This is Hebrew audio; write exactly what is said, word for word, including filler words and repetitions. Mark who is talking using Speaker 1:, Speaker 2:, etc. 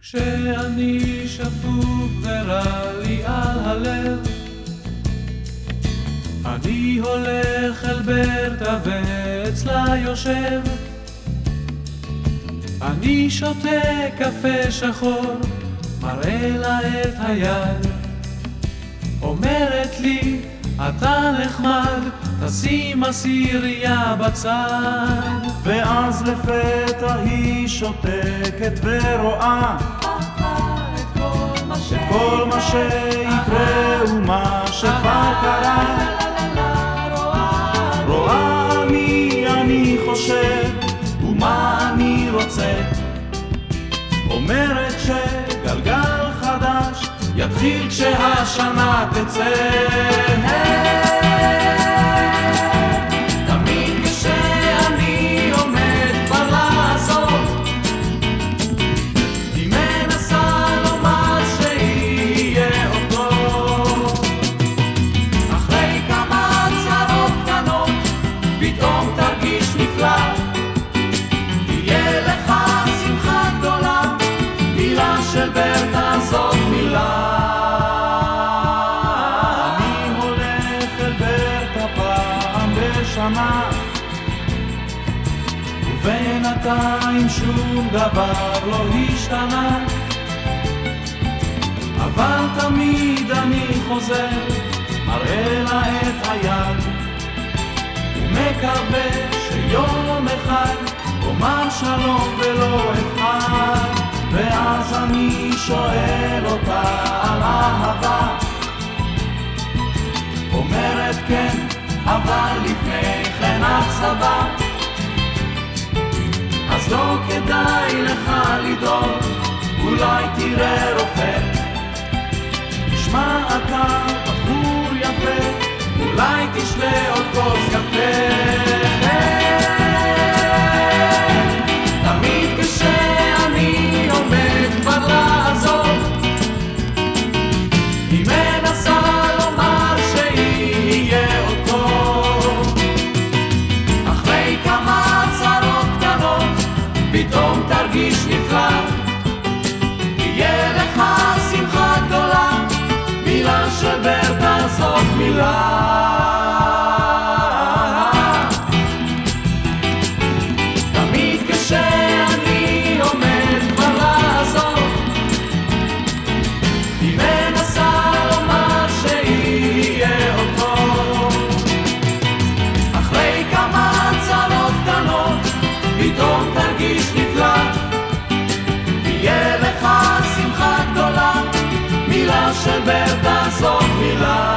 Speaker 1: כשאני שפוף ורע לי על הלב, אני הולך אל ברטה ואצלה יושב. אני שותה קפה שחור, מראה לה את היד, אומרת לי, אתה נחמד, תשים עשירייה בצד.
Speaker 2: ואז לפתע היא שותקת ורואה
Speaker 1: את כל מה
Speaker 2: את כל מה שיקרה ומה שכבר קרה. רואה מי אני חושב ומה אני רוצה, אומרת שגלגל חדש יתחיל כשהשנה תצא. תמיד כשאני עומד כבר לעזוב, היא מנסה לומר שיהיה אותו. אחרי כמה צרות קטנות פתאום תרגיש נפלא, תהיה לך שמחה גדולה, מילה של ברטה זאת מילה. ובינתיים שום דבר לא השתנה, אבל תמיד אני חוזר, מראה לה את היד, ומקווה שיום אחד אומר שלום ולא אבחר. ואז אני שואל אותה על אהבה, אומרת כן, אבל לפני כן אכזבה. אז לא כדאי לך לדאוג, אולי תראה רופא, תשמע אתה בחור יפה, אולי תשתה עוד כוס קפה. תמיד כשאני עומד כבר לעזוב, היא מנסה לומר שיהיה עוד טוב. אחרי כמה צרות קטנות פתאום תרגיש נפלא, תהיה לך שמחה גדולה, מילה של ברטה זאת מילה. תמיד כשאני עומד כבר לעזוב, היא מנסה לומר שיהיה עוד טוב. אחרי כמה צרות קטנות פתאום תרגיש נפלא, תהיה לך שמחה גדולה, מילה של ברטה זאת מילה.